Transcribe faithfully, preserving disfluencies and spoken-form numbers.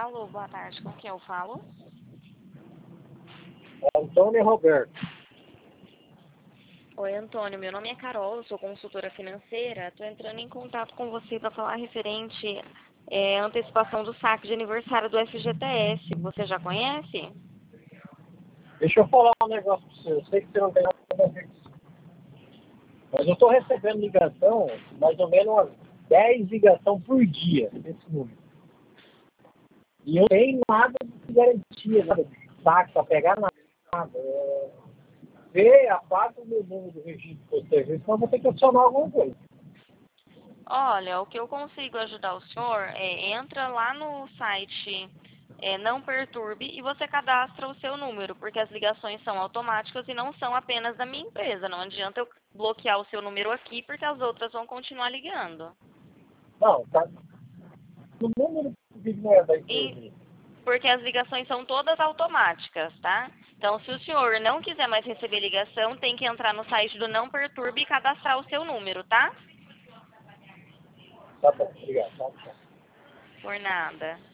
Alô, boa tarde. Com quem eu falo? Antônio Roberto. Oi, Antônio. Meu nome é Carol, eu sou consultora financeira. Estou entrando em contato com você para falar referente é, antecipação do saque de aniversário do F G T S. Você já conhece? Deixa eu falar um negócio para você. Eu sei que você não tem nada a ver com isso. Mas eu estou recebendo ligação, mais ou menos umas dez ligações por dia desse número. E eu não tenho nada de garantia, nada de saque para pegar nada. É... Vê, apaga o meu número do registro do serviço, senão eu vou ter que adicionar alguma coisa. Olha, o que eu consigo ajudar o senhor é entra lá no site é, Não Perturbe e você cadastra o seu número, porque as ligações são automáticas e não são apenas da minha empresa. Não adianta eu bloquear o seu número aqui porque as outras vão continuar ligando. Não, tá. O número que não é da empresa. E porque as ligações são todas automáticas, tá? Então, se o senhor não quiser mais receber ligação, tem que entrar no site do Não Perturbe e cadastrar o seu número, tá? Tá bom, obrigado. Tá, tchau. Por nada.